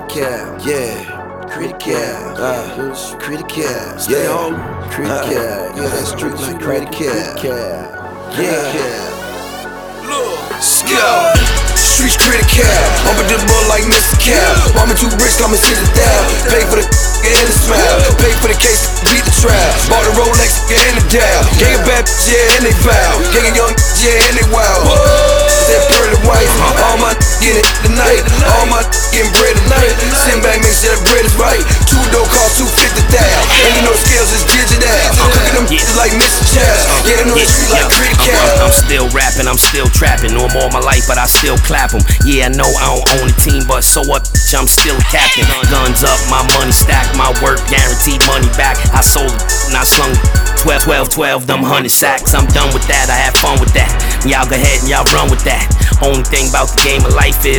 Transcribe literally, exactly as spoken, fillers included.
Critical, yeah. Critical, uh, critical, stay home. Critical, yeah, that street like critical, yeah. Look, skill. Streets critical, I'm a dibble like Mister Cal. Mama too rich, I'ma sit it down. Pay for the and the smile, pay for the case, beat the trap. Bought a Rolex, yeah, and the dial. Gang of bad, yeah, and they foul. Gang of young, yeah, and they wild. That pearly white, all my get it tonight. All my getting bread tonight. Sitting back, make sure that bread is right. Two dough cost two fifty thousand. And you know scales is digital. Cooking them yeah. like Mister Chaz. Yeah, they know the street like critical. I'm, I'm still rapping, I'm still trapping. Know 'em all my life, but I still clap 'em. Yeah, I know I don't own a team, but so what, bitch, I'm still a captain. Guns up, my money stacked, my work guaranteed money back. I sold it and I slung twelve, twelve, twelve, them hundred sacks. I'm done with that, I had fun with that. Y'all go ahead and y'all run with that. Only thing about the game of life is